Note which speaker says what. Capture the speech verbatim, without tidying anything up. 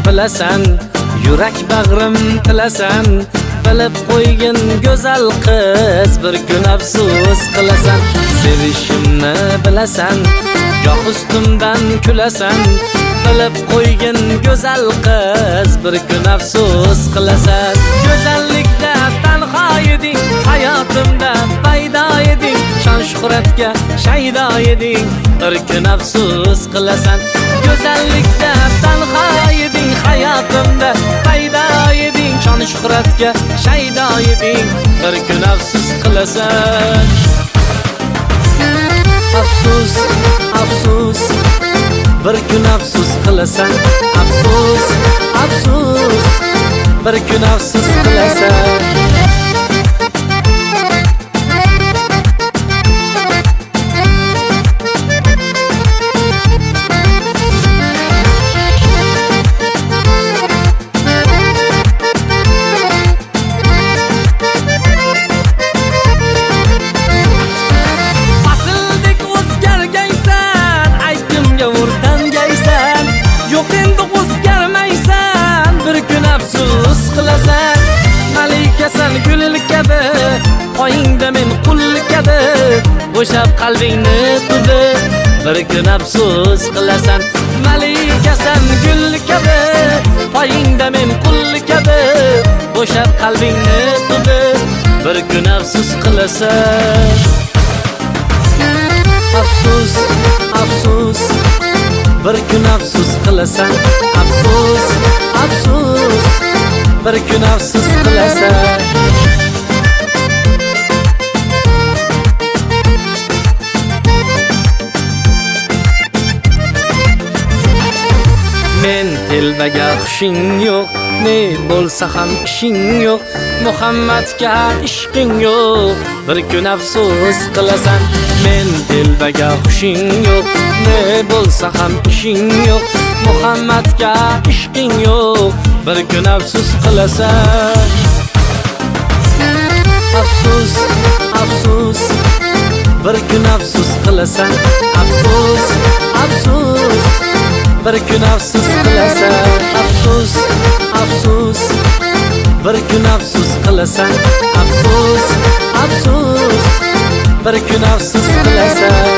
Speaker 1: bilasan, yurak bag'rim tilasan, bilib qo'ygin go'zal qiz, bir kun afsus qilasan. Sevishimni bilasan, goh ustimdan kulasan, bilib qo'ygin go'zal qiz, bir kun afsus qilasan. Go'zallikda tanho eding, hayotimda paydo eding, shon shuhratga shaydo eding, bir kun afsus qilasan. Go'zallikda tanho eding, hayotimda paydo eding, shon shuhratga shaydo eding, bir kun afsus qilasan. Afsus, afsus, bir kun afsus qilasan. Afsus, afsus, bir kun afsus qilasan. Malikasan gul kabi, oyingda men qul kabi, bo'shab qalbingni tudi, bir kun afsus qilasan. Malikasan gul kabi, oyingda men qul kabi, bo'shab qalbingni tudi, bir kun afsus qilasan. Afsus, afsus, bir kun afsus qilasan. Afsus, afsus, bir kun afsus qilasan. Men telbaga xushing yo'q, ne bo'lsa ham ishing yo'q, Muhammadga ishqing yo'q, bir kun afsus qilasan. Men telbaga xushing yo'q, ne bo'lsa ham ishing yo'q, Muhammadga ishqing yo'q, bir kun afsus qilasan. Afsus, afsus, bir kun afsus qilasan. Afsus, afsus, bir kun afsus qilasan. Afsus, afsus, bir kun afsus qilasan. Afsus, afsus, bir kun afsus qilasan.